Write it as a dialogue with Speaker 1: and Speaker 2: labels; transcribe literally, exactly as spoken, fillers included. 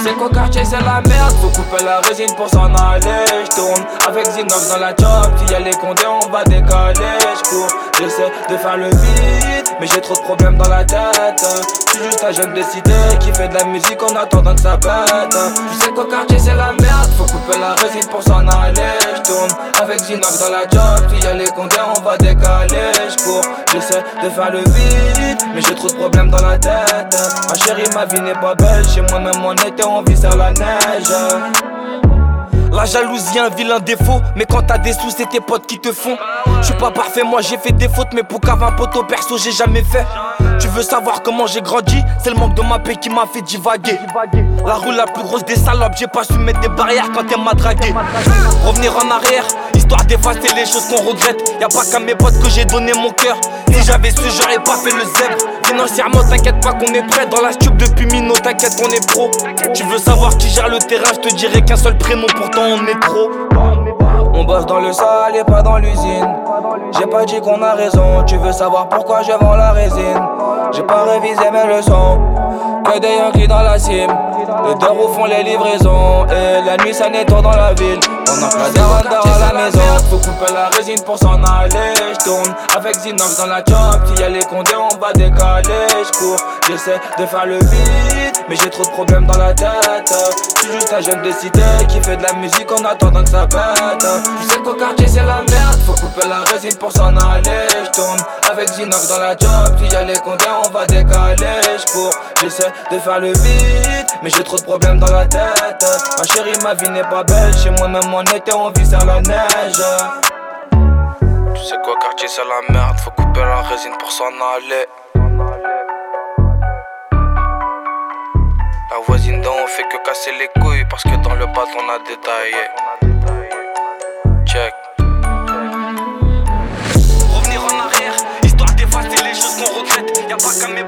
Speaker 1: sais qu'au quartier c'est la merde, faut couper la résine pour s'en aller. J'tourne avec Zinox dans la job, s'il y a les condés on va décaler. J'cours, j'essaie de faire le vide, mais j'ai trop de problèmes dans la tête. J'suis juste un jeune de cité qui fait de la musique en attendant que ça pète. Tu sais qu'au quartier c'est la merde, faut couper la résine pour s'en aller. J'tourne avec Zinox dans la job, s'il y a les condés on va décaler. J'cours, j'essaie de faire le vide, mais j'ai trop de problèmes dans la tête. Ma chérie, ma vie n'est pas belle, chez moi même en été on vit sur la neige.
Speaker 2: La jalousie un vilain défaut, mais quand t'as des sous c'est tes potes qui te font. J'suis pas parfait, moi j'ai fait des fautes, mais pour qu'avoir un poteau perso j'ai jamais fait. Tu veux savoir comment j'ai grandi? C'est le manque de ma paix qui m'a fait divaguer. La rue la plus grosse des salopes, j'ai pas su mettre des barrières quand elle m'a dragué. Revenir en arrière, histoire d'effacer les choses qu'on regrette. Y'a pas qu'à mes potes que j'ai donné mon cœur. Si j'avais su j'aurais pas fait le zèbre. Financièrement t'inquiète pas qu'on est prêt. Dans la stup depuis Mino t'inquiète on est pro. Tu veux savoir qui gère le terrain, je te dirai qu'un seul prénom, pourtant on est trop.
Speaker 1: On bosse dans le sale et pas dans l'usine. J'ai pas dit qu'on a raison. Tu veux savoir pourquoi je vends la résine? J'ai pas révisé mes leçons. Que des Yankees dans la cime. Les deux roues font les livraisons. Et la nuit ça nettoie dans la ville. On a plein d'arrondeurs à la maison. Faut couper la résine pour s'en aller. J'tourne avec Zinox dans la job. S'il y a les condés on va décaler. J'cours, j'essaie de faire le vide, mais j'ai trop de problèmes dans la tête. J'suis juste un jeune de cité qui fait de la musique en attendant que ça pète. Tu sais qu'au quartier c'est la merde, faut couper la résine pour s'en aller. J'tourne avec Zinox dans la job. S'il y a les condés on va décaler. J'cours, j'essaie de faire le vide, mais j'ai trop de problèmes dans la tête. Ma chérie, ma vie n'est pas belle, chez moi même en été on vit sur la neige.
Speaker 2: Tu sais quoi, quartier c'est la merde, faut couper la résine pour s'en aller. La voisine d'en haut fait que casser les couilles parce que dans le bas on a détaillé. Check. Revenir en arrière, histoire d'effacer les choses qu'on regrette. Y'a pas qu'à mes